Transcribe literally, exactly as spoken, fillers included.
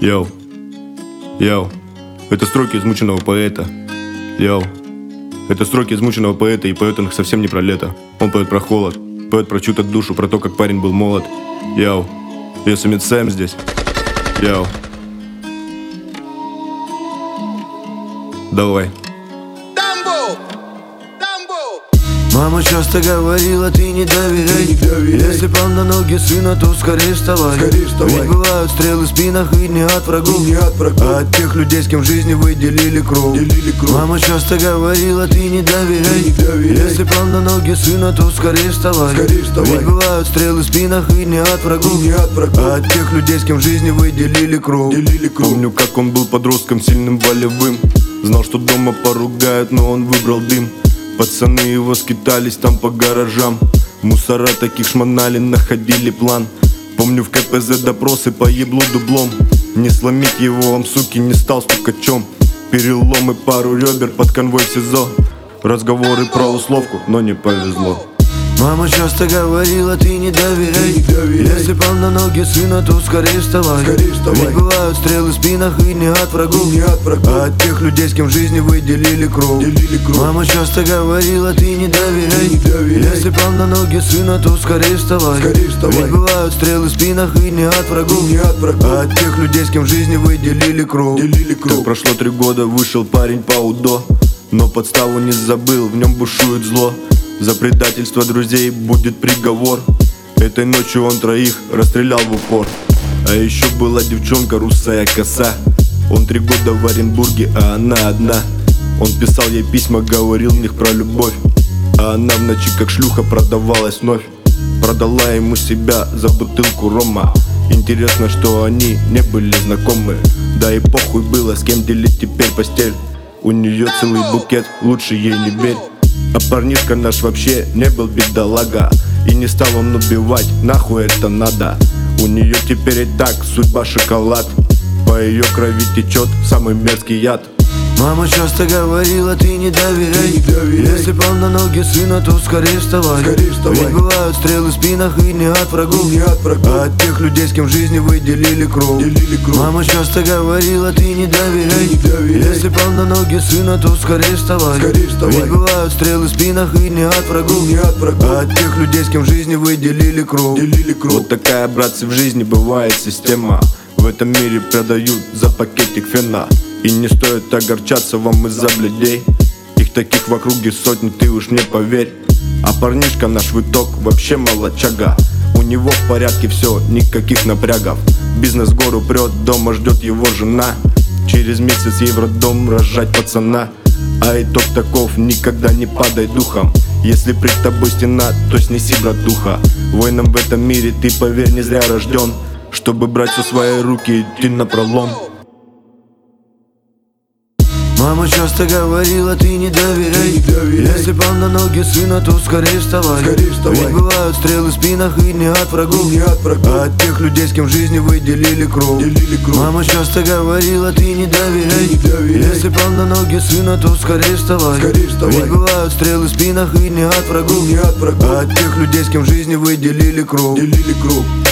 Йоу, йоу, это строки измученного поэта. Йоу, это строки измученного поэта, и поет он совсем не про лето. Он поет про холод, поет про чью-то душу, про то, как парень был молод. Йоу, Йосемит Сэм здесь. Йоу. Давай. Мама часто говорила, ты не доверяй, ты не доверяй. Если пал на ноги сына, то скорее вставай, скорее вставай. Ведь бывают стрелы в спинах и не от врагов, и не от врагов. А от тех людей, с кем в жизни вы делили кровь, делили кровь. Мама часто говорила, ты не доверяй, ты не доверяй. Если пал на ноги сына, то скорее вставай, скорее вставай. Ведь бывают стрелы в спинах и не от врагов, и не от врагов. А от тех людей, с кем в жизни вы делили кровь, делили кровь. Помню, как он был подростком, сильным, волевым. Знал, что дома поругают, но он выбрал дым. Пацаны его скитались там по гаражам. Мусора таких шмонали, находили план. Помню в ка пэ зэ допросы по еблу дублом. Не сломить его, он, суки, не стал стукачом. Переломы, пару ребер под конвой в СИЗО. Разговоры про условку, но не повезло. Мама часто говорила, ты не доверяй, не доверяй. Если пал на ноги сына, то скорее вставай, скорее вставай. Ведь бывают стрелы в спинах и не от врагов, и не от врагов. А от тех людей, с кем в жизни вы делили кровь, делили кровь. Мама часто говорила, ты не доверяй, не доверяй. Если пал на ноги сына, то скорее вставай, скорее вставай. Ведь бывают стрелы в спинах и не от врагов, и не от врагов. А от тех людей, с кем в жизни вы делили кровь, делили кровь. Так прошло три года, вышел парень по УДО. Но подставу не забыл, в нем бушует зло. За предательство друзей будет приговор. Этой ночью он троих расстрелял в упор. А еще была девчонка, русая коса. Он три года в Оренбурге, а она одна. Он писал ей письма, говорил в них про любовь. А она в ночи как шлюха продавалась вновь. Продала ему себя за бутылку рома. Интересно, что они не были знакомы. Да и похуй было, с кем делить теперь постель. У нее целый букет, лучше ей не верь. А парнишка наш вообще не был бедолага. И не стал он убивать, нахуй это надо. У нее теперь и так судьба шоколад. По ее крови течет самый мерзкий яд. Мама часто говорила, ты не доверяй, не доверяй. Если пал на ноги сына, то скорее вставай, скорее вставай. Ведь бывают стрелы в спинах и не от врагов, и не от врагов. А от тех людей, с кем в жизни вы делили кровь, делили кровь. Мама часто говорила, ты не доверяй, не доверяй. Если пал на ноги сына, то скорее вставай, скорее вставай. Ведь бывают стрелы в спинах и не от врагов, и не от врагов. А от тех людей, с кем в жизни вы делили кровь, делили кровь. Вот такая, братцы, в жизни бывает система. В этом мире продают за пакетик фена. И не стоит огорчаться вам из-за блядей. Их таких в округе сотни, ты уж не поверь. А парнишка наш в итог вообще молодчага. У него в порядке все, никаких напрягов. Бизнес в гору прет, дома ждет его жена. Через месяц ей в роддом рожать пацана. А итог таков, никогда не падай духом. Если пред тобой стена, то снеси, братуха. Воином в этом мире ты, поверь, не зря рожден, чтобы брать все в свои руки и идти напролом. Мама часто говорила, ты не доверяй, не доверяй. Если пал на ноги сына, то скорее вставай, скорее вставай. Ведь бывают стрелы в спинах и не от врагов, и не от врагов. А от тех людей, с кем в жизни вы делили кровь, делили кровь. Мама часто говорила, ты не доверяй, не доверяй. Если пал на ноги сына, то скорее вставай, скорее вставай. Ведь бывают стрелы в спинах и не от врагов, и не от врагов. А от тех людей, с кем в жизни вы делили кровь, делили кровь.